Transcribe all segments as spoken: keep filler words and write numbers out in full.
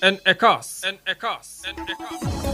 انعکاس انعکاس انعکاس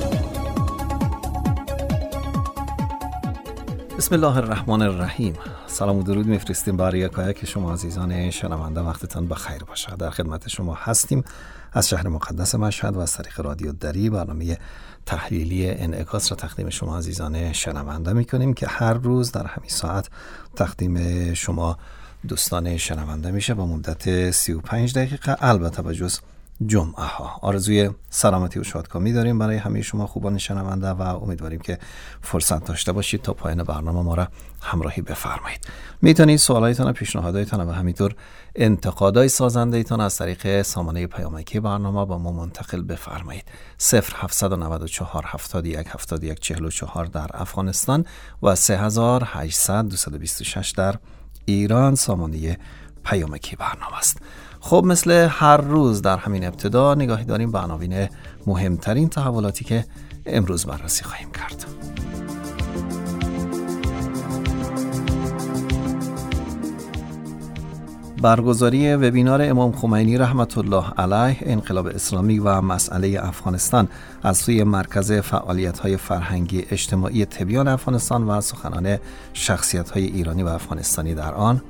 بسم الله الرحمن الرحیم. سلام و درود میفرستیم برای یکایک شما عزیزان شنونده. وقتتان بخیر باشه. در خدمت شما هستیم از شهر مقدس مشهد و از طریق رادیو دری برنامه تحلیلی انعکاس را تقدیم شما عزیزان شنونده میکنیم که هر روز در همین ساعت تقدیم شما دوستان شنونده میشه با مدت سی و پنج دقیقه، البته به جز جمعه ها. آرزوی سلامتی و شادکامی داریم برای همه شما خوبان شنونده و امیدواریم که فرصت داشته باشید تا پایان برنامه ما را همراهی بفرمایید. میتونید سوالایتان، پیشنهاداتتان و همینطور انتقادای سازنده ایتان از طریق سامانه پیامکی برنامه با ما منتقل بفرمایید. صفر هفتصد و نود و چهار هفتاد و یک هفتاد و یک چهل و چهار در افغانستان و سه هزار و هشتصد دویست و بیست و شش در ایران سامانه پیامکی برنامه است. خب مثل هر روز در همین ابتدا نگاهی داریم به عناوین مهمترین تحولاتی که امروز بررسی خواهیم کرد. برگزاری وبینار امام خمینی رحمت الله علیه انقلاب اسلامی و مسئله افغانستان از سوی مرکز فعالیت‌های فرهنگی اجتماعی تبیان افغانستان و سخنان شخصیت‌های ایرانی و افغانستانی در آن،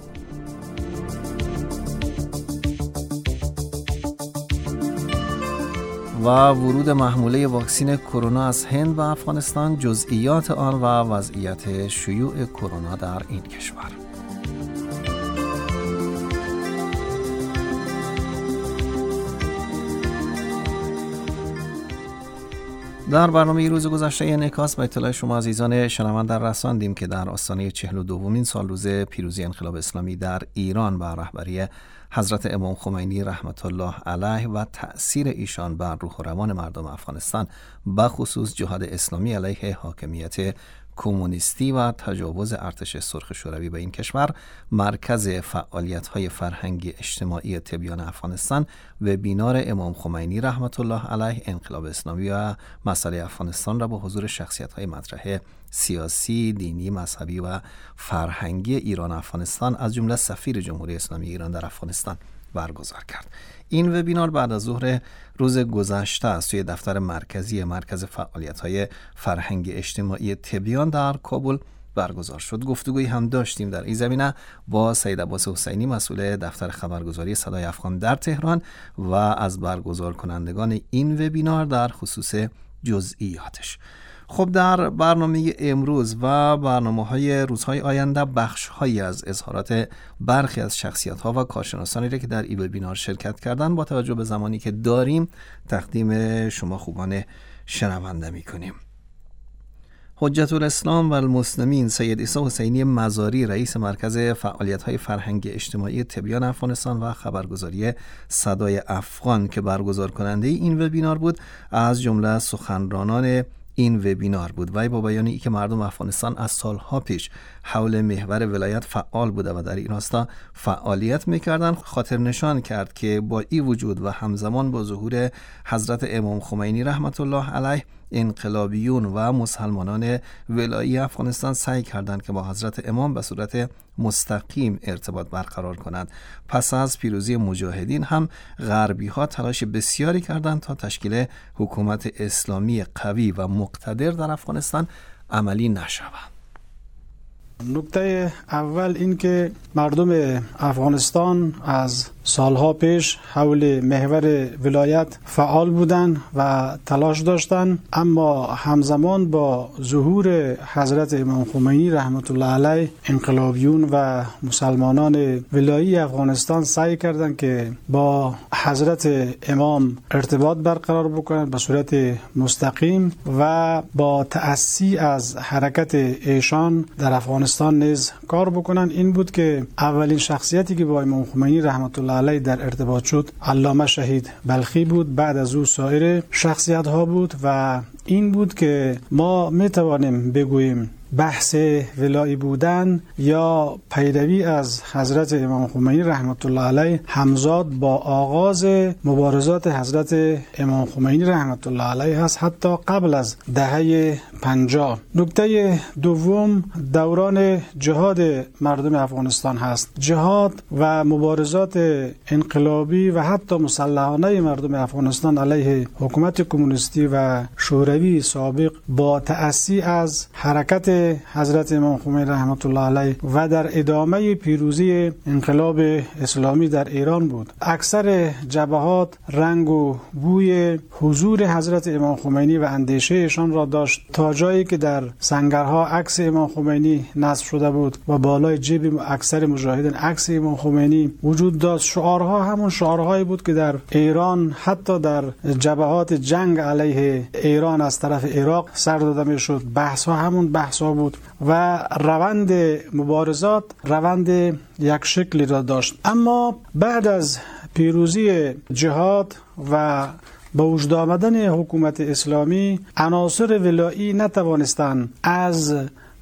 و ورود محموله واکسن کرونا از هند و افغانستان، جزئیات آن و وضعیت شیوع کرونا در این کشور. در برنامه روز گذشته انعکاس به اطلاع شما عزیزان شنونده رساندیم که در آستانه چهل و دومین سالروز پیروزی انقلاب اسلامی در ایران با رهبری حضرت امام خمینی رحمت الله علیه و تأثیر ایشان بر روح و روان مردم افغانستان، بخصوص جهاد اسلامی علیه حاکمیت کمونیستی و تجاوز ارتش سرخ شوروی به این کشور، مرکز فعالیت‌های فرهنگی اجتماعی تبیان افغانستان و بینار امام خمینی رحمت الله علیه انقلاب اسلامی و مسئله افغانستان را با حضور شخصیت‌های مطرح سیاسی، دینی، مذهبی و فرهنگی ایران افغانستان از جمله سفیر جمهوری اسلامی ایران در افغانستان برگزار کرد. این وبینار بعد از ظهر روز گذشته از سوی دفتر مرکزی مرکز فعالیت‌های فرهنگی اجتماعی تبیان در کابل برگزار شد. گفتگویی هم داشتیم در این زمینه با سید عباس حسینی، مسئول دفتر خبرگزاری صدای افغان در تهران، و از برگزار کنندگان این وبینار در خصوص جزئیاتش. خب در برنامه امروز و برنامه‌های روزهای آینده بخش‌هایی از اظهارات برخی از شخصیت‌ها و کارشناسانی را که در این وبینار شرکت کردند با توجه به زمانی که داریم تقدیم شما خوبان شنونده می‌کنیم. حجت الاسلام و المسلمین سید عیسی حسینی مزاری، رئیس مرکز فعالیت‌های فرهنگی اجتماعی تبیان افغانستان و خبرگزاری صدای افغان که برگزار کننده این وبینار بود، از جمله سخنرانان این وبینار بود. وی با بیانی که مردم افغانستان از سالها پیش حول محور ولایت فعال بوده و در این راستا فعالیت میکردن، خاطر نشان کرد که با این وجود و همزمان با ظهور حضرت امام خمینی رحمت الله علیه، انقلابیون و مسلمانان ولایی افغانستان سعی کردند که با حضرت امام به صورت مستقیم ارتباط برقرار کنند. پس از پیروزی مجاهدین هم غربی ها تلاش بسیاری کردند تا تشکیل حکومت اسلامی قوی و مقتدر در افغانستان عملی نشود. نکته اول این که مردم افغانستان از سالها پیش حول محور ولایت فعال بودند و تلاش داشتند، اما همزمان با ظهور حضرت امام خمینی رحمت الله علیه، انقلابیون و مسلمانان ولایی افغانستان سعی کردند که با حضرت امام ارتباط برقرار بکنند به صورت مستقیم و با تأسی از حرکت ایشان در افغانستان نیز کار بکنند. این بود که اولین شخصیتی که با امام خمینی رحمت الله علیه در ارتباط شد علامه شهید بلخی بود، بعد از او سایر شخصیت ها بود و این بود که ما می توانیم بگوییم بحث ولایی بودن یا پیروی از حضرت امام خمینی رحمت الله علیه همزاد با آغاز مبارزات حضرت امام خمینی رحمت الله علیه هست. حتی قبل از دهه پنجاه. نکته دوم دوران جهاد مردم افغانستان هست. جهاد و مبارزات انقلابی و حتی مسلحانه مردم افغانستان علیه حکومت کمونیستی و شوروی سابق با تأسی از حرکت حضرت امام خمینی رحمت الله علیه و در ادامه پیروزی انقلاب اسلامی در ایران بود. اکثر جبهات رنگ و بوی حضور حضرت امام خمینی و اندیشه ایشان را داشت، تا جایی که در سنگرها عکس امام خمینی نصب شده بود و بالای جیب اکثر مجاهدین عکس امام خمینی وجود داشت. شعارها همون شعارهایی بود که در ایران حتی در جبهات جنگ علیه ایران از طرف عراق سر داده میشد. بحث ها همون بحث ها بود و روند مبارزات روند یک شکلی را داشت. اما بعد از پیروزی جهاد و با وجود آمدن حکومت اسلامی، عناصر ولایی نتوانستند از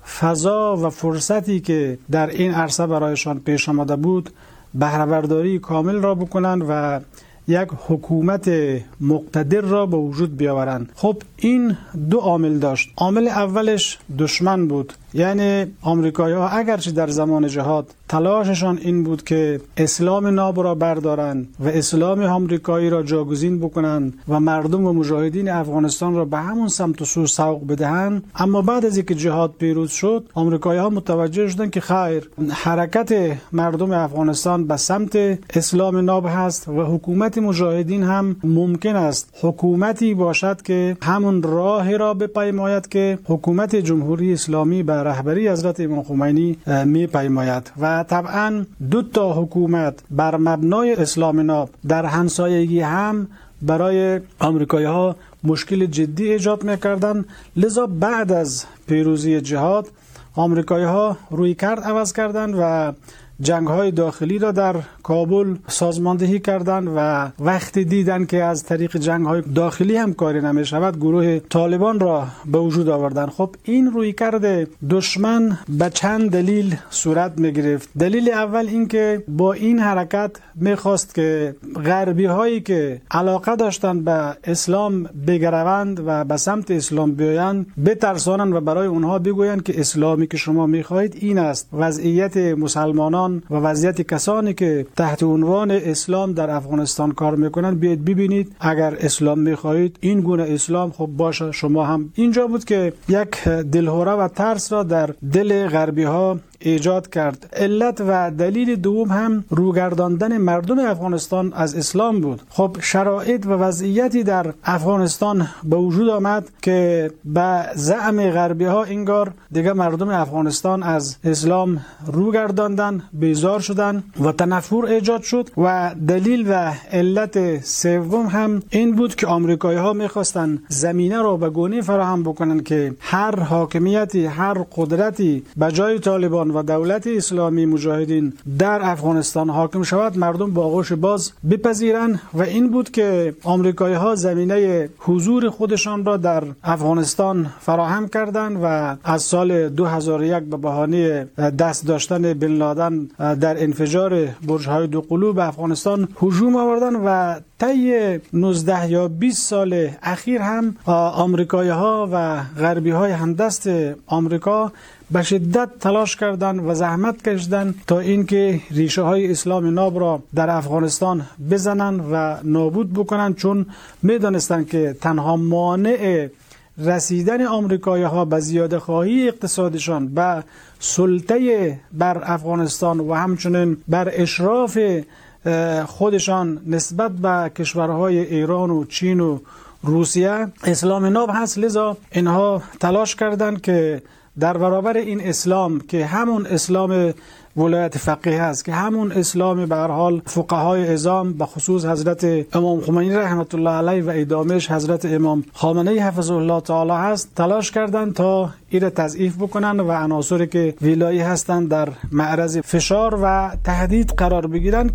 فضا و فرصتی که در این عرصه برایشان پیش آمده بود بهره برداری کامل را بکنند و یک حکومت مقتدر را به وجود بیاورند. خب این دو عامل داشت. عامل اولش دشمن بود، یعنی آمریکایی‌ها اگرچه در زمان جهاد تلاششان این بود که اسلام ناب را بردارند و اسلام آمریکایی را جاگزین بکنند و مردم و مجاهدین افغانستان را به همون سمت و سو سوق بدهند، اما بعد از اینکه جهاد پیروز شد آمریکایی‌ها متوجه شدند که خیر، حرکت مردم افغانستان به سمت اسلام ناب هست و حکومت مجاهدین هم ممکن است حکومتی باشد که همون راه را بپیماید که حکومت جمهوری اسلامی به رهبری حضرت امام خمینی می پیماید. و طبعا دو تا حکومت بر مبنای اسلام ناب در همسایگی هم برای آمریکایی ها مشکل جدی ایجاد میکردند. لذا بعد از پیروزی جهاد آمریکایی ها روی کرد عوض کردند و جنگ های داخلی را در کابل سازماندهی کردند و وقتی دیدند که از طریق جنگ های داخلی هم کاری نمی شود، گروه طالبان را به وجود آوردند. خب این روی کرده دشمن به چند دلیل صورت می گرفت. دلیل اول این که با این حرکت می خواست که غربی هایی که علاقه داشتند به اسلام بگروند و به سمت اسلام بیایند بترسانند و برای اونها بگویند که اسلامی که شما می خواهید این است. وضعیت مسلمانان و وضعیت کسانی که تحت عنوان اسلام در افغانستان کار میکنن بیاید ببینید، اگر اسلام میخواهید این گونه اسلام خب باشه شما هم. اینجا بود که یک دلهوره و ترس را در دل غربی ها ایجاد کرد. علت و دلیل دوم هم روگرداندن مردم افغانستان از اسلام بود. خب شرایط و وضعیتی در افغانستان به وجود آمد که به زعم غربی ها انگار دیگه مردم افغانستان از اسلام روگرداندن، بیزار شدن و تنفر ایجاد شد. و دلیل و علت سوم هم این بود که آمریکایی ها میخواستن زمینه را به گونه فراهم بکنن که هر حاکمیتی، هر قدرتی به جای طالبان و دولت اسلامی مجاهدین در افغانستان حاکم شود مردم با آغوش باز بپذیرند. و این بود که آمریکایی ها زمینه حضور خودشان را در افغانستان فراهم کردند و از سال دو هزار و یک به بهانه دست داشتن بن لادن در انفجار برج‌های دو قلو به افغانستان هجوم آوردند و طی نوزده یا بیست سال اخیر هم آمریکایی ها و غربی های همدست آمریکا به شدت تلاش کردند و زحمت کشیدند تا اینکه ریشه های اسلام ناب را در افغانستان بزنند و نابود بکنند، چون میدانستند که تنها مانع رسیدن آمریکایی ها به زیاده خواهی اقتصادشان به سلطه بر افغانستان و همچنین بر اشراف خودشان نسبت به کشورهای ایران و چین و روسیه اسلام ناب هست. لذا اینها تلاش کردند که در برابر این اسلام که همون اسلام ولایت فقیه است، که همون اسلام به هر حال فقهای اعظام به خصوص حضرت امام خمینی رحمت الله علیه و ادامهش حضرت امام خامنه‌ای حفظه الله تعالی هست، تلاش کردند تا این تضعیف بکنن و عناصری که ولایی هستند در معرض فشار و تهدید قرار بگیرند.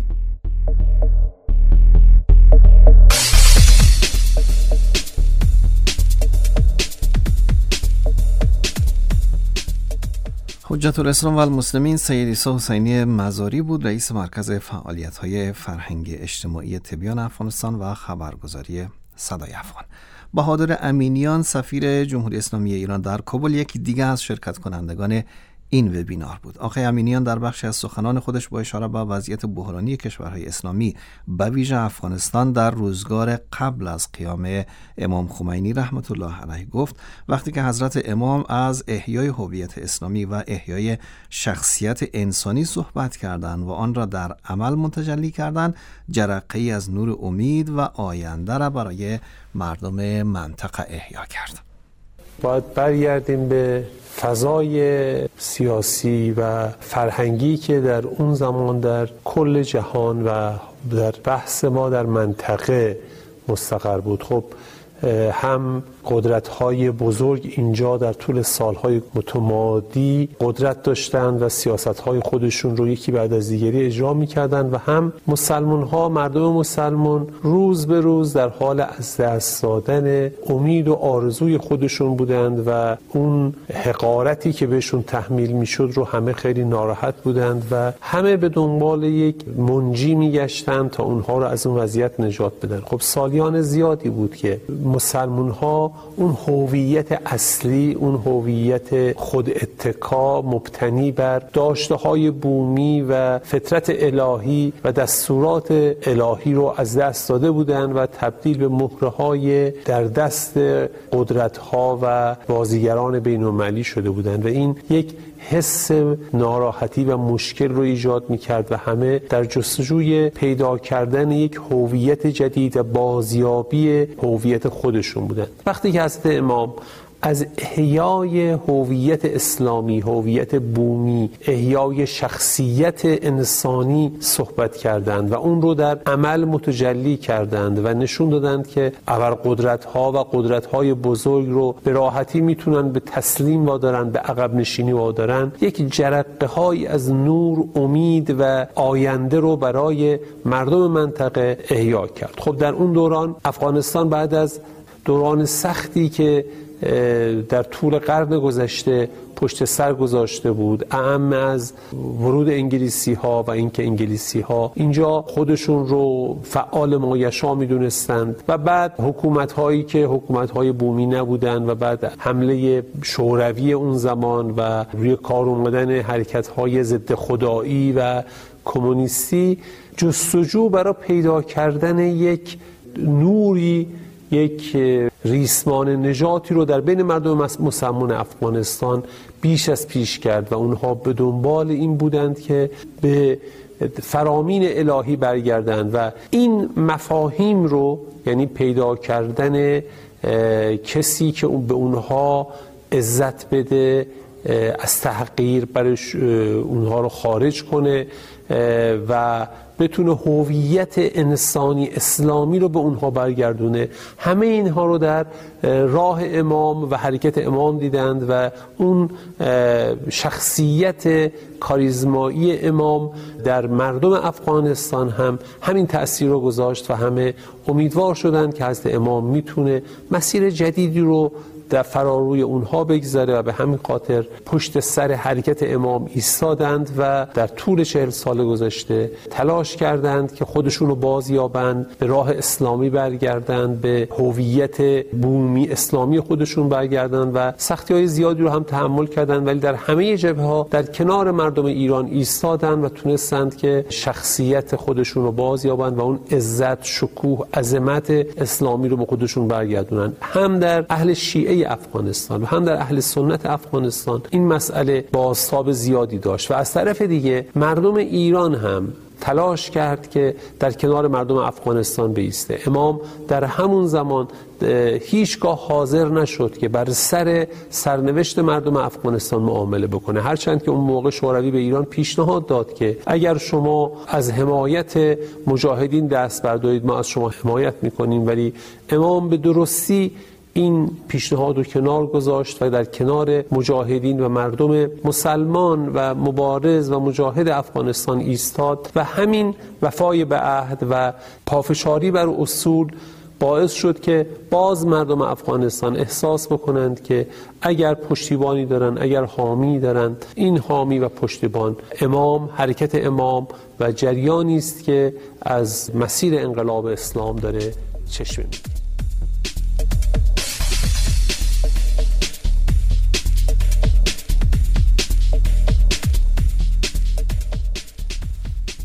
حجت الاسلام و المسلمین سید عیسی حسینی مزاری بود، رئیس مرکز فعالیت‌های فرهنگ اجتماعی تبیان افغانستان و خبرگزاری صدای افغان. بهادر امینیان سفیر جمهوری اسلامی ایران در کابل یکی دیگه از شرکت کنندگان این وبینار بود. آقای امینیان در بخشی از سخنان خودش با اشاره به وضعیت بحرانی کشورهای اسلامی به ویژه افغانستان در روزگار قبل از قیام امام خمینی رحمت الله علیه گفت وقتی که حضرت امام از احیای هویت اسلامی و احیای شخصیت انسانی صحبت کردند و آن را در عمل متجلی کردند، جرقه‌ای از نور امید و آینده را برای مردم منطقه احیا کرد. باید برگردیم به فضای سیاسی و فرهنگی که در اون زمان در کل جهان و در بحث ما در منطقه مستقر بود. خب هم قدرت‌های بزرگ اینجا در طول سال‌های متمادی قدرت داشتند و سیاست‌های خودشون رو یکی بعد از دیگری اجرا می‌کردند و هم مسلمان‌ها، مردم مسلمان روز به روز در حال از دست دادن امید و آرزوی خودشون بودند و اون حقارتی که بهشون تحمیل می‌شد رو همه خیلی ناراحت بودند و همه به دنبال یک منجی می‌گشتند تا اونها رو از اون وضعیت نجات بدن. خب سالیان زیادی بود که مسلمان‌ها اون هویت اصلی، اون هویت خود اتکا مبتنی بر داشته‌های بومی و فطرت الهی و دستورات الهی رو از دست داده بودند و تبدیل به مهره‌های در دست قدرت‌ها و بازیگران بین‌المللی شده بودند و این یک حس ناراحتی و مشکل رو ایجاد می‌کرد و همه در جستجوی پیدا کردن یک هویت جدید و بازیابی هویت خودشون بودند. وقتی که حضرت امام از احیای هویت اسلامی، هویت بومی، احیای شخصیت انسانی صحبت کردند و اون رو در عمل متجلی کردند و نشون دادند که ابرقدرت‌ها و قدرت‌های بزرگ رو به راحتی میتونن به تسلیم وادارن، به عقب نشینی وادارن، یک جرقه‌هایی از نور، امید و آینده رو برای مردم منطقه احیا کرد. خب در اون دوران افغانستان بعد از دوران سختی که در طول قرن گذشته پشت سر گذاشته بود، اعم از ورود انگلیسی ها و اینکه انگلیسی ها اینجا خودشون رو فعال مایشا میدونستند و بعد حکومت هایی که حکومت های بومی نبودند و بعد حمله شوروی اون زمان و روی کار اومدن حرکت های ضد خدایی و کمونیستی، جستجو برای پیدا کردن یک نوری، یک ریسمان نجاتی رو در بین مردم مسلمان افغانستان بیش از پیش کرد و اونها به دنبال این بودند که به فرامین الهی برگردند و این مفاهیم رو، یعنی پیدا کردن کسی که به اونها عزت بده، از تحقیر برش اونها رو خارج کنه و بتونه هویت انسانی اسلامی رو به اونها برگردونه، همه اینها رو در راه امام و حرکت امام دیدند و اون شخصیت کاریزمایی امام در مردم افغانستان هم همین تأثیر رو گذاشت و همه امیدوار شدند که حضرت امام میتونه مسیر جدیدی رو در فراروی اونها بگذاره و به همین خاطر پشت سر حرکت امام ایستادند و در طول چهل سال گذشته تلاش کردند که خودشون رو بازیابند، به راه اسلامی برگردند، به هویت بومی اسلامی خودشون برگردند و سختی‌های زیادی رو هم تحمل کردند، ولی در همه جبهه‌ها در کنار مردم ایران ایستادند و تونستند که شخصیت خودشون رو بازیابند و اون عزت، شکوه، عظمت اسلامی رو به خودشون برگردونند. هم در اهل شیعه افغانستان و هم در اهل سنت افغانستان این مسئله بازتاب زیادی داشت و از طرف دیگه مردم ایران هم تلاش کرد که در کنار مردم افغانستان بایسته. امام در همون زمان هیچگاه حاضر نشد که بر سر سرنوشت مردم افغانستان معامله بکنه، هرچند که اون موقع شوروی به ایران پیشنهاد داد که اگر شما از حمایت مجاهدین دست بردارید ما از شما حمایت میکنیم، ولی امام به درستی این پیشنهاد رو کنار گذاشت و در کنار مجاهدین و مردم مسلمان و مبارز و مجاهد افغانستان ایستاد و همین وفای به عهد و پافشاری بر اصول باعث شد که باز مردم افغانستان احساس بکنند که اگر پشتیبانی دارن، اگر حامی دارن، این حامی و پشتیبان امام، حرکت امام و جریانی است که از مسیر انقلاب اسلام داره چشم می‌گیره.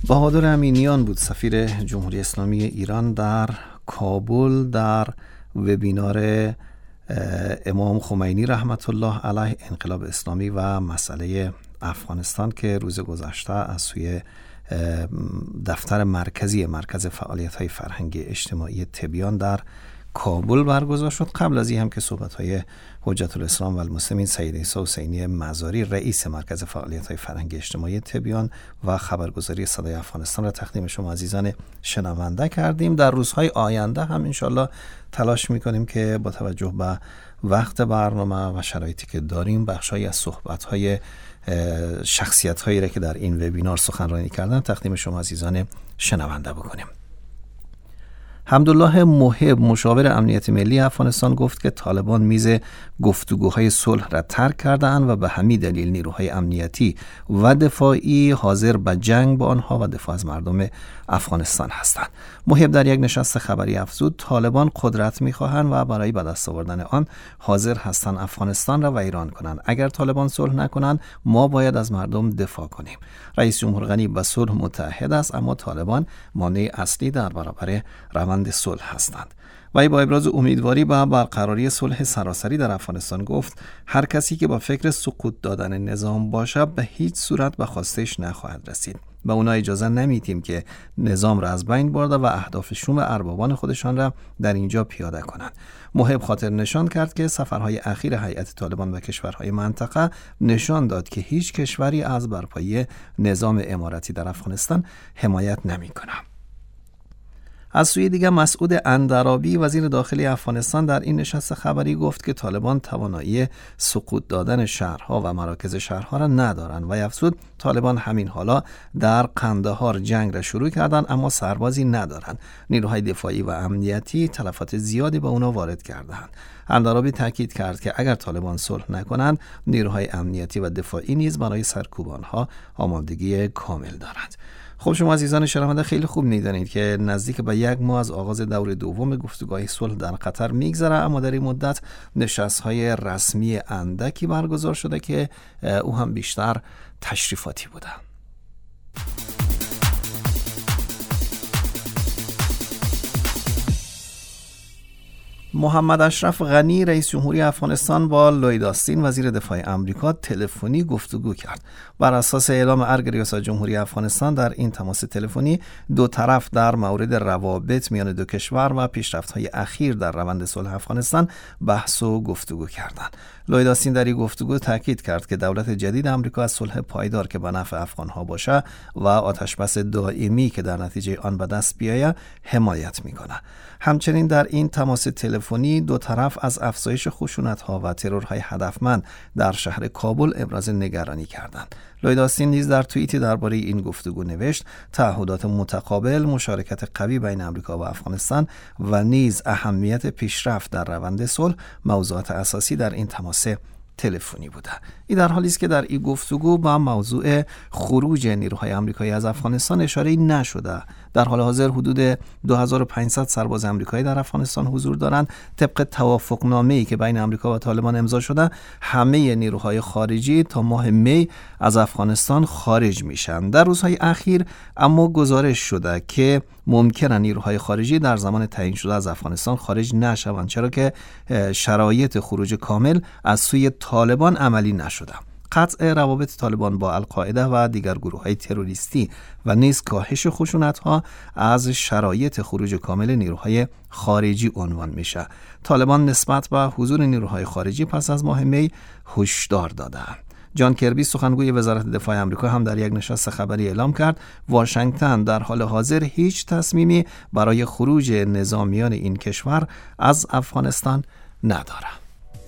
بهادر امینیان بود سفیر جمهوری اسلامی ایران در کابل در وبینار امام خمینی رحمت الله علیه انقلاب اسلامی و مسئله افغانستان که روز گذشته از سوی دفتر مرکزی مرکز فعالیت‌های فرهنگی اجتماعی تبیان در کابل برگزار شد. قبل از این هم که صحبت‌های حجت الاسلام و المسلمین سید عیسی حسینی مزاری رئیس مرکز فعالیت‌های فرهنگی اجتماعی تبیان و خبرگزاری صدای افغانستان را تقدیم شما عزیزان شنونده کردیم. در روزهای آینده هم انشالله تلاش می‌کنیم که با توجه به وقت برنامه و شرایطی که داریم بخشایی از صحبت‌های شخصیت‌هایی را که در این وبینار سخنرانی کردن تقدیم شما عزیزان شنونده بکنیم. حمدالله محب مشاور امنیت ملی افغانستان گفت که طالبان میز گفتگوهای صلح را ترک کرده‌اند و به همین دلیل نیروهای امنیتی و دفاعی حاضر به جنگ با آنها و دفاع از مردم افغانستان هستند. محب در یک نشست خبری افزود طالبان قدرت می‌خواهند و برای به دست آوردن آن حاضر هستند افغانستان را ویران کنند. اگر طالبان صلح نکنند ما باید از مردم دفاع کنیم. رئیس جمهور غنی به صلح متحد است اما طالبان مانع اصلی در برابر روند صلح هستند. و با ابراز امیدواری به برقراری صلح سراسری در افغانستان گفت هر کسی که با فکر سقوط دادن نظام باشه به هیچ صورت به خواستش نخواهد رسید. به اونا اجازه نمیدیم که نظام را از بین برده و اهداف شوم اربابان خودشان را در اینجا پیاده کنند. محب خاطر نشان کرد که سفرهای اخیر هیئت طالبان به کشورهای منطقه نشان داد که هیچ کشوری از برپایی نظام امارتی در افغانستان حمایت نمی‌کند. از سوی دیگر مسعود اندرابی وزیر داخلی افغانستان در این نشست خبری گفت که طالبان توانایی سقوط دادن شهرها و مراکز شهرها را ندارند و افزود طالبان همین حالا در قندهار جنگ را شروع کردند اما سربازی ندارند. نیروهای دفاعی و امنیتی تلفات زیادی به اونا وارد کردند. اندرابی تاکید کرد که اگر طالبان صلح نکنند نیروهای امنیتی و دفاعی نیز برای سرکوب آنها آمادگی کامل دارند. خب شما عزیزان شنونده خیلی خوب می‌دانید که نزدیک به یک ماه از آغاز دور دوم گفتگوهای صلح در قطر میگذره اما در این مدت نشست‌های رسمی اندکی برگزار شده که او هم بیشتر تشریفاتی بوده. محمد اشرف غنی رئیس جمهوری افغانستان با لوید آستین وزیر دفاع آمریکا تلفنی گفتگو کرد. بر اساس اعلام ارگ ریاست جمهوری افغانستان در این تماس تلفنی دو طرف در مورد روابط میان دو کشور و پیشرفت‌های اخیر در روند صلح افغانستان بحث و گفتگو کردند. لوید آستین در این گفتگو تاکید کرد که دولت جدید آمریکا از صلح پایدار که به نفع افغان‌ها باشه و آتشبس دائمی که در نتیجه آن به دست بیاید حمایت می‌کند. همچنین در این تماس تلفنی دو طرف از افزایش خشونت‌ها و ترورهای هدفمند در شهر کابل ابراز نگرانی کردند. لوید آستین نیز در توییتی درباره این گفتگو نوشت تعهدات متقابل، مشارکت قوی بین آمریکا و افغانستان و نیز اهمیت پیشرفت در روند صلح موضوعات اساسی در این تماس تلفنی بوده. این در حالی است که در این گفتگو با موضوع خروج نیروهای آمریکایی از افغانستان اشاره نشده. در حال حاضر حدود دو هزار و پانصد سرباز آمریکایی در افغانستان حضور دارند. طبق توافقنامه‌ای که بین آمریکا و طالبان امضا شده همه نیروهای خارجی تا ماه می از افغانستان خارج میشن. در روزهای اخیر اما گزارش شده که ممکنه نیروهای خارجی در زمان تعیین شده از افغانستان خارج نشوند چرا که شرایط خروج کامل از سوی طالبان عملی نشده. قطع روابط طالبان با القاعده و دیگر گروه‌های تروریستی و نیز کاهش خشونت‌ها از شرایط خروج کامل نیروهای خارجی عنوان میشه. طالبان نسبت به حضور نیروهای خارجی پس از ماه می هشدار دادند. جان کربی سخنگوی وزارت دفاع آمریکا هم در یک نشست خبری اعلام کرد واشنگتن در حال حاضر هیچ تصمیمی برای خروج نظامیان این کشور از افغانستان ندارد.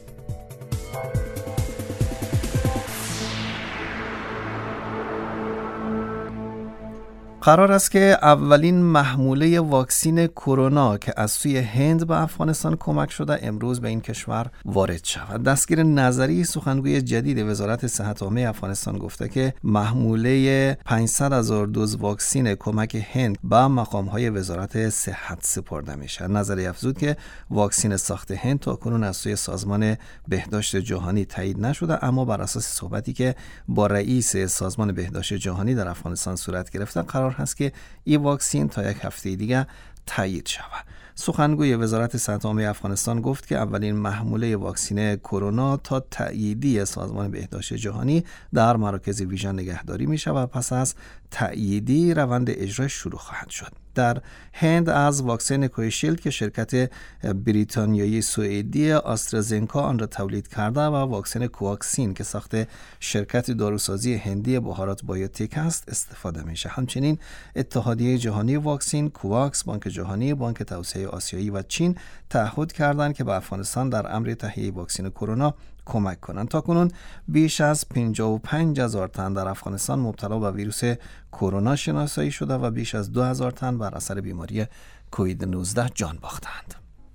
قرار است که اولین محموله واکسین کرونا که از سوی هند به افغانستان کمک شده امروز به این کشور وارد شود. دستگیر نظری سخنگوی جدید وزارت صحت عامه افغانستان گفته که محموله پانصد هزار دوز واکسین کمک هند به مقام‌های وزارت صحت سپرده میشه. نظری افزود که واکسین ساخت هند تاکنون از سوی سازمان بهداشت جهانی تایید نشده اما بر اساس صحبتی که با رئیس سازمان بهداشت جهانی در افغانستان صورت گرفته قرار قرار هست که این واکسن تا یک هفته دیگه تایید شود. سخنگوی وزارت صحت عامه افغانستان گفت که اولین محموله واکسن کرونا تا تأییدی سازمان بهداشت جهانی در مراکز ویژه نگهداری می شود و پس از تأییدی روند اجرا شروع خواهد شد. در هند از واکسن کوویشیلد که شرکت بریتانیایی سوئدی آسترازنکا آن را تولید کرده و واکسن کوواکسین که ساخت شرکت داروسازی هندی بهارات بایوتک است استفاده میشه. همچنین اتحادیه جهانی واکسن، کوواکس، بانک جهانی، بانک توسعه آسیایی و چین تعهد کردند که به افغانستان در امر تهیه واکسن کرونا کمک کنند. تاکنون بیش از پنجاه و پنج هزار تن در افغانستان مبتلا به ویروس کرونا شناسایی شده و بیش از دو هزار تن بر اثر بیماری کووید نوزده جان باختند.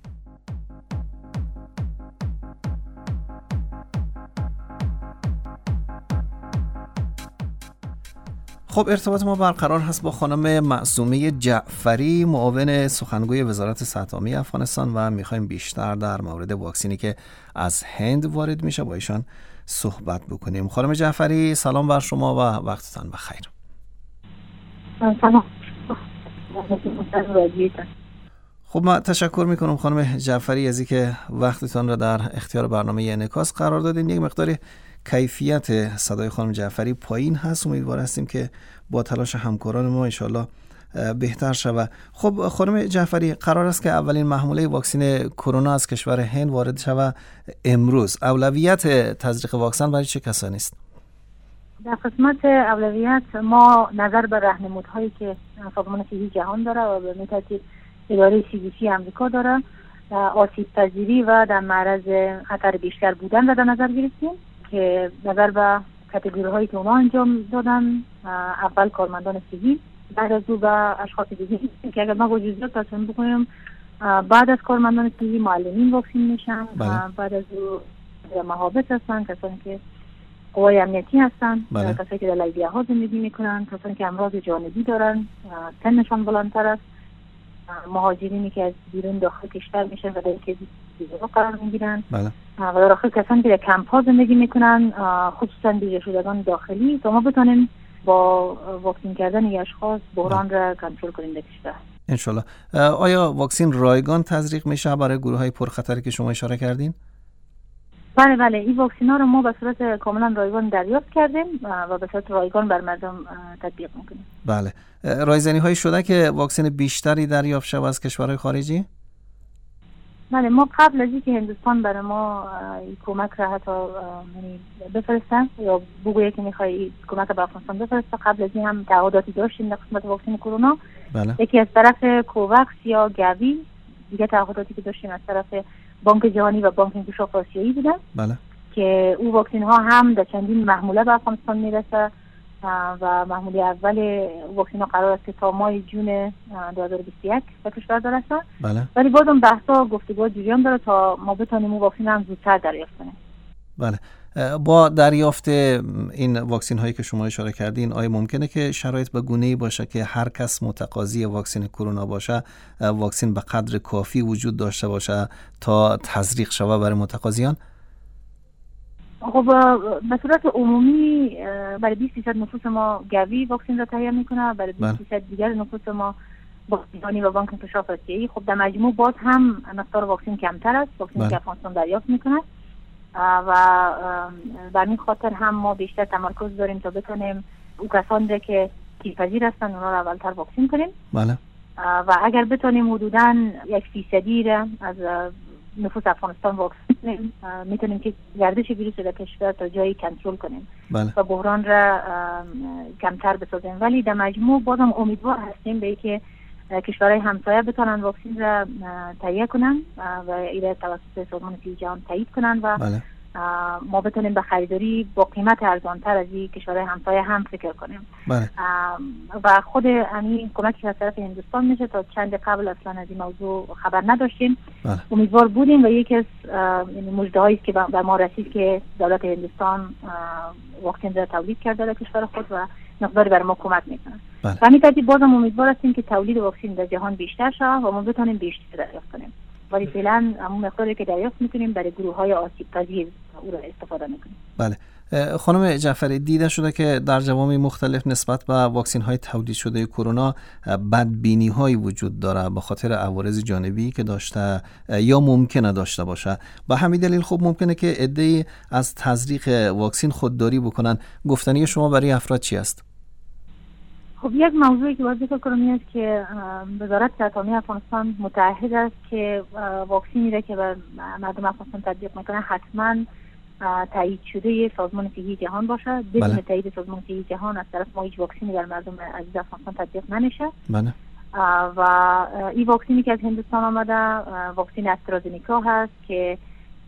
خب ارتباط ما برقرار هست با خانم معصومه جعفری، معاون سخنگوی وزارت صحت عامه افغانستان و میخوایم بیشتر در مورد واکسنی که از هند وارد میشه با ایشان صحبت بکنیم. خانم جعفری سلام بر شما و وقتتان بخیر. سلام. خب ما تشکر میکنم خانم جعفری از اینکه وقتتان را در اختیار برنامه انعکاس قرار دادین. یک مقدار کیفیت صدای خانم جعفری پایین هست، امیدوار هستیم که با تلاش همکاران ما انشالله بهتر شود. خب خانم جعفری، قرار است که اولین محموله واکسن کرونا از کشور هند وارد شود امروز. اولویت تزریق واکسن برای چه کسانی است؟ در قسمت اولویت ما نظر به راهنمودهایی که سازمان صحت جهان داره و به مترتیب اداره سی دی سی امریکا داره، آسیب پذیری و در معرض خطر بیشتر بودن را در نظر گرفتیم که نظر به کاتگوری هایی که اونا انجام دادن، اول کارمندان سیویل، بعد از او به اشخاص دیگه که اگر ما با جزئیات تصمیم بکنیم بعد از کارمندان سیویل معلمین واکسین میشن، بعد از او محابط هستن، کسانی که قوای امنیتی هستن، کسانی که در لیبیه ها زندگی میکنن، کسانی که امراض جانبی دارن، سنشان بلندتر است، مهاجرینی که از بیرون داخل کشور میشن و در که دیگه قرار میگیرن بله. و در آخر کسانی که در کمپ ها زندگی میکنن، خصوصا بیجا شدگان داخلی، تا ما بتانیم با واکسین کردن این اشخاص بحران را کنترل کنیم در کشور انشالله. آیا واکسن رایگان تزریق میشه برای گروه های پرخطری که شما اشاره کردین؟ بله بله، این واکسین ها رو ما به صورت کاملا رایگان دریافت کردیم و به صورت رایگان بر مردم تطبیق میکنیم. بله. رایزنی های شده که واکسن بیشتری دریافت شود از کشورهای خارجی؟ بله، ما قبل از اینکه هندوستان برای ما کمک را حتی بفرستن یا بگویه که میخوای کمک به افغانستان بفرسته، قبل از این هم تعهداتی داشتیم در قسمت واکسن کرونا. بله. یکی از طرف کوواکس یا گاوی، دیگه تعهداتی که داشتیم از طرف بانک جهانی و بانک انکشاف آسیایی بودن. بله. که او واکسن ها هم در چندین محموله به افغانستان میرسه و محموله اول واکسن ها قرار است که تا ماه جون دو هزار و بیست و یک به کشور برسه. بله. ولی بازم بحثا گفتگو جریان داره تا ما بتونیم اون واکسن هم زودتر دریافت کنیم. بله. با دریافت این واکسن هایی که شما اشاره کردین، آیا ممکنه که شرایط به گونه‌ای باشه که هر کس متقاضی واکسن کرونا باشه، واکسن به قدر کافی وجود داشته باشه تا تزریق شود برای متقاضیان؟ خب به صورت عمومی برای بیست درصد نفوس ما گاوی واکسن را تهیه میکنه، برای بیست درصد دیگر نفوس ما بانک جهانی و بانک انکشاف آسیایی. خب در مجموع باز هم مقدار واکسن کمتر است، واکسن که افغانستان دریافت میکنه و به این خاطر هم ما بیشتر تمرکز داریم تا بتونیم او کسانی که کیف‌پذیر هستن اونا رو اولتر واکسن کنیم. بله. و اگر بتونیم حدوداً یک فیصدی را از نفوس افغانستان واکسن کنیم، میتونیم که گردش ویروس در کشور تا جایی کنترل کنیم. بله. و بحران را کمتر بسازیم. ولی در مجموع بازم امیدوار هستیم به اینکه کشورهای همسایه بتونن واکسن را تهیه کنن و ایره توسط سازمان صحت جهان تایید کنن و بله. ما بتونیم به خریداری با قیمت ارزانتر از این کشورهای همسایه هم فکر کنیم. بله. و خود همین کمکی که از طرف هندوستان میشه، تا چند قبل اصلا از این موضوع خبر نداشتیم. بله. امیدوار بودیم و یکی از مژده‌هایی که به ما رسید که دولت هندوستان واکسن را تولید کرده در کشور خود و مقداری برای ما کمک میکنه. بله. و همین ترتیب بازم امیدوار هستیم که تولید واکسن در جهان بیشتر شود و ما بتونیم بیشتر دریافت کنیم. ولی فعلا همون مقداری که دریافت میکنیم برای گروه های آسیب پذیر او را استفاده میکنیم. بله. خانم جعفری، دیده شده که در جوامع مختلف نسبت به واکسن های تولید شده کرونا بدبینی های وجود داره به خاطر عوارض جانبی که داشته یا ممکنه داشته باشه. به همین دلیل خب ممکنه که عده‌ای از تزریق واکسن خودداری بکنن. گفتنی شما برای افراد چی است؟ خب یک موضوعی که باید ذکر کنم است که وزارت صحت عامه افغانستان متعهد است که واکسنی را که به مردم افغانستان تطبیق میکنه حتما تایید شده سازمان صحی جهان باشه. بدون بله. تایید سازمان صحی جهان از طرف ما هیچ واکسنی در مردم عزیز افغانستان تطبیق نمیشه. بله. و این واکسنی که از هندوستان آمده واکسن استرازنیکا هست که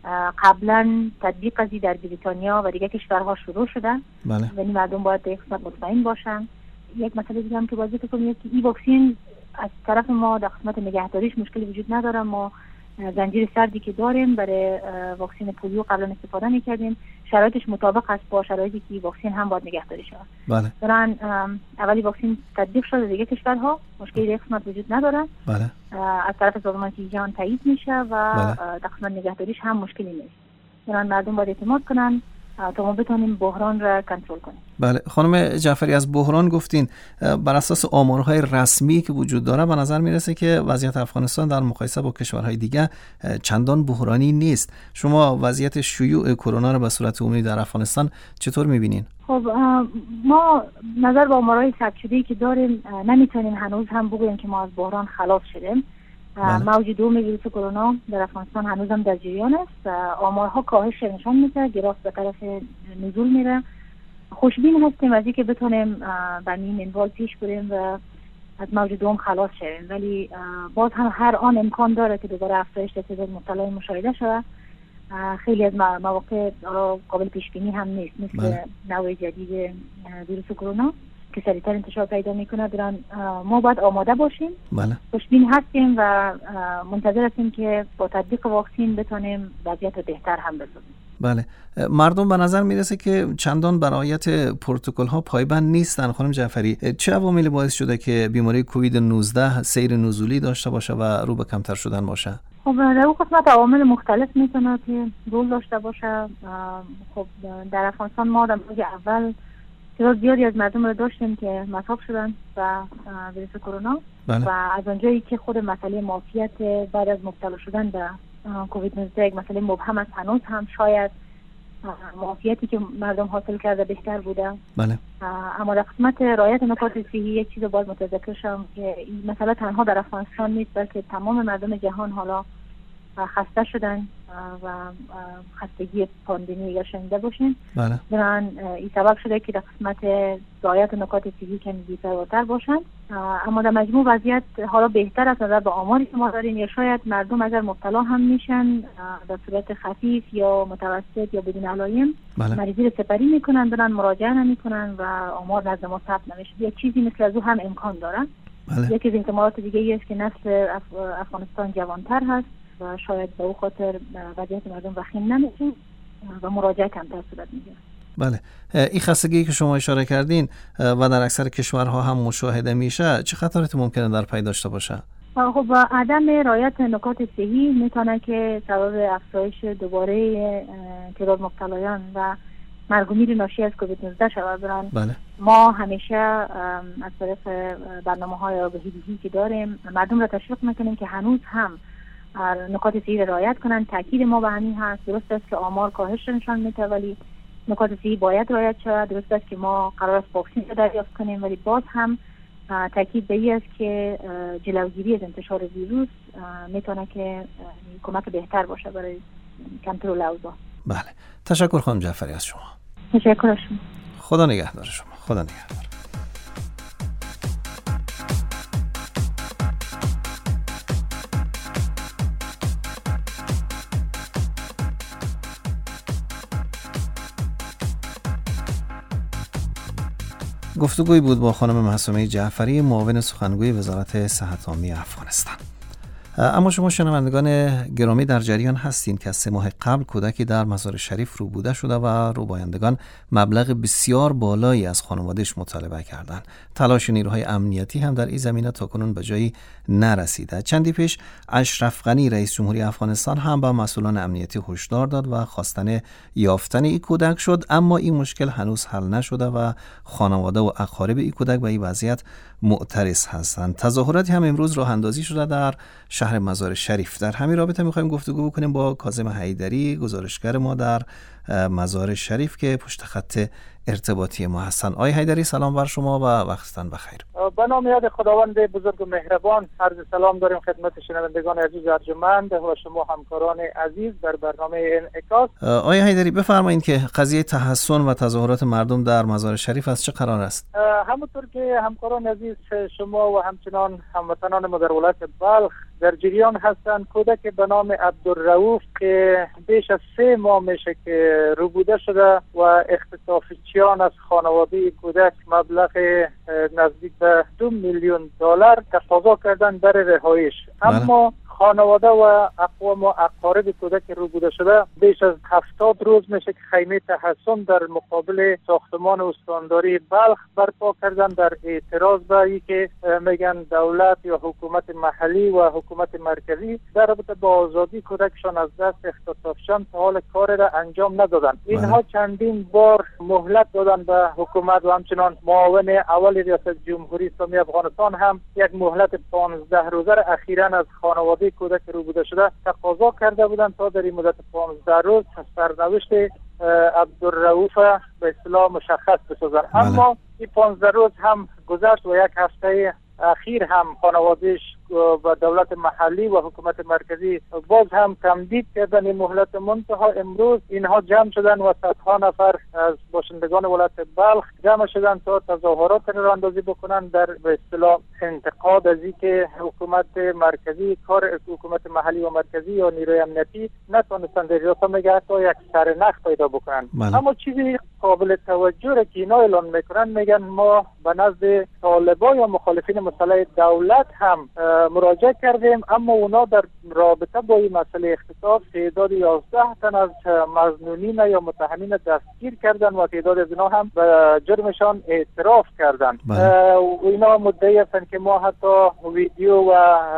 قبلا تطبیق از در بریتانیا و دیگه کشورها شروع شده. بله. یعنی مردم باید به قسمت مطمئن باشن. یک مسئله دیگه هم که باید ذکر کنم که این واکسن از طرف ما در قسمت نگهداریش مشکلی وجود نداره. ما زنجیر سردی که داریم برای واکسن پولیو قبلا استفاده می‌کردیم، شرایطش مطابق است با شرایطی که واکسن هم باید نگهداری شود. بله. درن اولی واکسن تطبیق شده دیگه کشورها مشکلی در قسمت وجود نداره. بله. از طرف سازمان جهان تایید میشه و بله. در قسمت نگهداریش هم مشکلی نیست. درن مردم باید اعتماد کنن تا ما بتونیم بحران را کنترل کنیم. بله. خانم جعفری، از بحران گفتین. بر اساس آمارهای رسمی که وجود داره به نظر میرسه که وضعیت افغانستان در مقایسه با کشورهای دیگه چندان بحرانی نیست. شما وضعیت شیوع کرونا را به صورت عمومی در افغانستان چطور میبینین؟ خب ما نظر به آمارهای ثبت شده‌ای که داریم نمیتونیم هنوز هم بگوییم که ما از بحران خلاص شدیم. بله. موج دوم ویروس کرونا در افغانستان هنوز هم در جریان است. آمارها کاهش نشان میده، گراف به طرف نزول میره. خوشبین هستیم از اینکه بتونیم به این منوال پیش بریم و از موج دوم خلاص شویم، ولی باز هم هر آن امکان داره که دوباره افزایش تعداد مبتلای مشاهده شود. خیلی از مواقع قابل پیش بینی هم نیست، مثل بله. نوع جدید ویروس کرونا که سریعتر انتشار پیدا میکنه. دران ما باید آماده باشیم. بله. خوشبین هستیم و منتظر هستیم که با تطبیق واکسن بتونیم وضعیت بهتر هم بسازیم. بله. مردم به نظر میرسه که چندان بر رعایت پروتکل ها پایبند نیستن. خانم جعفری، چه عواملی باعث شده که بیماری کووید نوزده سیر نزولی داشته باشه و رو به کمتر شدن باشه؟ خب در اون قسمت عوامل مختلف میتونه که رول داشته باشه. خب در افغانستان ما در روز اول تعداد زیادی از مردم رو داشتیم که مصاب شدن و ویروس کرونا. بله. و از اونجایی که خود مسئله معافیت بعد از مبتلا شدن به کووید نوزده یک مسئله مبهم است، هنوز هم شاید معافیتی که مردم حاصل کرده بهتر بوده. بله. اما در قسمت رعایت نکات صحی یک چیز باید متذکر شم که این مسئله تنها در افغانستان نیست، بلکه تمام مردم جهان حالا خسته شدن و خستگی پاندمی یا شنیده باشین. بله. درن این سبب شده که در قسمت رعایت نکات صحی کمی بی‌پرواتر باشن. اما در مجموع وضعیت حالا بهتر است نظر به آماری که ما داریم، یا شاید مردم اگر مبتلا هم میشن در صورت خفیف یا متوسط یا بدون علائم بله. مریضی رو سپری میکنن، برن مراجعه نمیکنن و آمار نزد ما ثبت نمیشه. یک چیزی مثل از او هم امکان داره. بله. یکی از احتمالات دیگه است که نسل افغانستان جوانتر هست و شاید به او خاطر وضعیت مردم وخیم نمیشه و مراجعه کمتر صورت میگیره. بله. این خستگی که شما اشاره کردین و در اکثر کشورها هم مشاهده میشه، چه خطراتی ممکنه در پی داشته باشه؟ خب عدم رعایت نکات صحی میتونه که سبب افزایش دوباره تعداد مبتلایان و مرگ و میر ناشی از کووید نوزده شود. بله. ما همیشه از طریق برنامه‌های آگاهی‌دهی که داریم مردم را تشویق میکنیم که هنوز هم نکات صحی را رعایت کنن. تاکید ما به همین هست. درست است که آمار کاهش نشان میده، ولی نکات صحی باید رعایت شود. درست است که ما قرار است واکسن را دریافت کنیم، ولی باز هم تاکید به این است که جلوگیری از انتشار ویروس میتونه که کمک بهتر باشه برای کنترل اوضاع. بله. تشکر خانم جعفری از شما. تشکر از شما. خدا نگهدار شما. خدا نگهدار. گفتگوی بود با خانم معصومه جعفری، معاون سخنگوی وزارت صحت عامه افغانستان. اما شما شنوندگان گرامی در جریان هستین که از سه ماه قبل کودکی در مزار شریف روبوده شده و روبایندگان مبلغ بسیار بالایی از خانواده‌اش مطالبه کردند. تلاش نیروهای امنیتی هم در این زمینه تاکنون به جایی نرسیده. چندی پیش اشرف غنی رئیس جمهوری افغانستان هم با مسئولان امنیتی هشدار داد و خواستن یافتن این کودک شد، اما این مشکل هنوز حل نشده و خانواده و اقارب این کودک به این وضعیت معترض هستند. تظاهراتی هم امروز راه اندازی شده در شهر مزار شریف. در همین رابطه می‌خوایم گفتگو بکنیم با کاظم حیدری، گزارشگر ما در مزار شریف که پشت خط ارتباطی ما هستند. آقای حیدری سلام بر شما و وقتتان بخیر. به نام یاد خداوند بزرگ و مهربان عرض سلام داریم خدمت شنوندگان عزیز ارجمند و شما همکاران عزیز در برنامه انعکاس. آقای حیدری بفرمایید که قضیه تحصن و تظاهرات مردم در مزار شریف از چه قرار است؟ همونطور که همکاران عزیز شما و همچنان هموطنان ما در ولایت بلخ در جریان هستند، کودک به نام عبدالرؤوف که بیش از سه ماه میشه که روبوده شده و اختطافچیان از خانواده کودک مبلغ نزدیک به دو میلیون دلار تقاضا کردن برای رهاییش، اما خانواده و اقوام و اقارب کودک روبوده شده بیش از هفتاد روز میشه که خیمه تحصن در مقابل ساختمان استانداری بلخ برپا کردن در اعتراض به اینکه میگن دولت یا حکومت محلی و حکومت مرکزی در رابطه با آزادی کودکشان از دست اختطافشان تا حال کار را انجام ندادن. اینها چندین بار مهلت دادن به حکومت و همچنان معاون اول ریاست جمهوری اسلامی افغانستان هم یک مهلت پانزده روزه را اخیراً از خانواده کودک روبوده شده تقاضا کرده بودند تا در این مدت پانزده روز سرنوشت عبدالرؤوف به اصطلاح مشخص بسازند. اما این پانزده روز هم گذشت و یک هفته اخیر هم خانوادهش و دولت محلی و حکومت مرکزی باز هم تمدید کردن این مهلت. منتها امروز اینها جمع شدن و صدها نفر از باشندگان ولایت بلخ جمع شدن تا تظاهرات را اندازی بکنن در به اصطلاح انتقاد از اینکه حکومت مرکزی کار حکومت محلی و مرکزی یا نیروی امنیتی نتونستن در ریاست میگه حتی یک سرنخ پیدا بکنن. بله. اما چیزی قابل توجه را که اینا اعلان میکنن، میگن ما به نزد طالبان یا مخالفین مسلح دولت هم مراجعه کردیم، اما اونا در رابطه با این مسئله اختطاف تعداد یازده تن از مظنونین یا متهمین دستگیر کردن و تعداد از اینا هم به جرمشان اعتراف کردن. و اینا مدعی هستند که ما حتی ویدیو و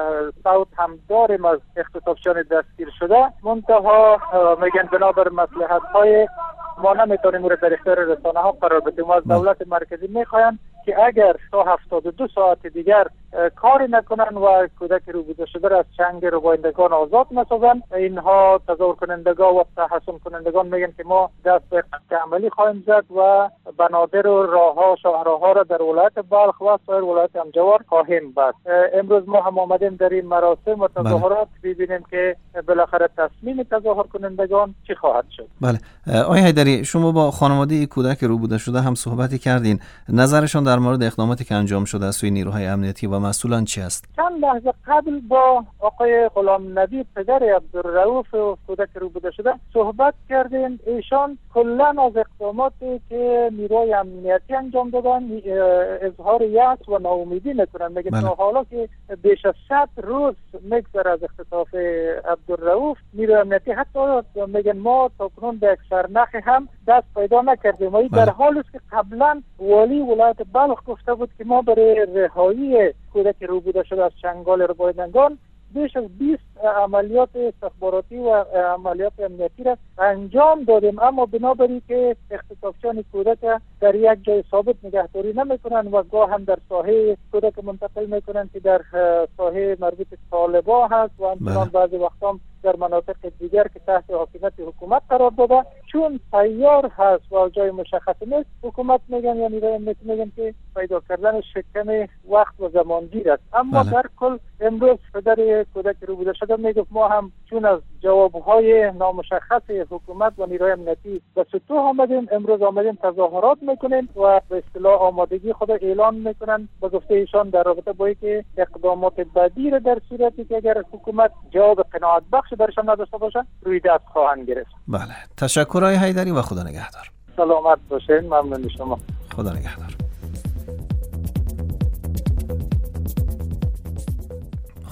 صوت هم داریم از اختطافشان دستگیر شده، منتها میگن بنابر مصلحت های ما نمیتونیم رو در اختیار رسانه ها قرار بدیم. از دولت مرکزی میخواین که اگر تا هفتاد و دو ساعت دیگر کاری نکنن و کودک روبوده شده را از چنگ روبایندگان آزاد نسازن، اینها تظاهر کنندگان و تحصن کنندگان میگن که ما دست به عملی خواهیم زد و بنادر و راه ها شاهراه ها را در ولایت بلخ و سایر ولایت همجوار خواهیم بست. امروز ما هم آمدیم در این مراسم و تظاهرات ببینیم که بالاخره تصمیم تظاهر کنندگان چی خواهد شد. بله آقای حیدری، شما با خانواده کودک روبوده شده هم صحبتی کردین، نظرشون در مورد اقداماتی که انجام شده از سوی نیروهای امنیتی و مسئولان چی است؟ چند لحظه قبل با آقای غلام نبی پدر عبدالرؤوف و کودک روبوده شده صحبت کردیم. ایشان کلا از اقداماتی که نیروهای امنیتی انجام دادن اظهار یأس و ناامیدی میکنن. میگه تا حالا که بیش از صد روز میگذر از اختطاف عبدالرؤوف، نیروی امنیتی حتی میگن ما تاکنون به یک سرنخ هم دست پیدا نکردیم. و در حالی است که قبلا والی ولایت بلخ گفته بود که ما برای رهایی کودک روبوده شده از چنگال روبایندگان بیش از بیست عملیات استخباراتی و عملیات امنیتی را انجام دادیم، اما بنابراین که اختطافچیان کودک در یک جای ثابت نگهداری نمیکنن و گاه هم در ساحه کودک منتقل میکنن که در ساحه مربوط طالبا هست و همچنان بعضی وقتا در مناطق دیگر که تحت حاکمیت حکومت قرار داده. چون تیار هست و جای مشخص نیست، حکومت میگن یا نیروی امنیتی میگن که پیدا کردن شکم وقت و زمانگیر است. اما بله. در کل امروز پدر کودک روبوده شده میگه ما هم چون از جوابهای نامشخص حکومت و نیروی امنیتی به سطوح آمدیم، امروز آمدیم تظاهرات میکنیم و به اصطلاح آمادگی خود اعلان میکنن. به گفته ایشان در رابطه با اینکه اقدامات بدی در صورتی که اگر حکومت جواب قناعت بخش برشان نداشته باشه روی دست خواهند گرفت. بله تشکر آقای حیدری و خدا نگهدار. سلامت باشین. ممنون شما. خدا نگهدار.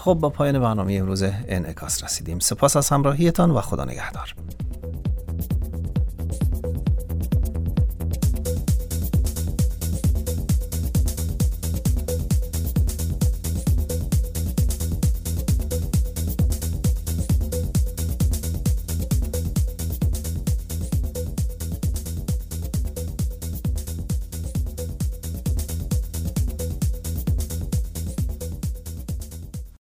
خب با پایان برنامه امروز انعکاس رسیدیم. سپاس از همراهیتان و خدا نگهدار.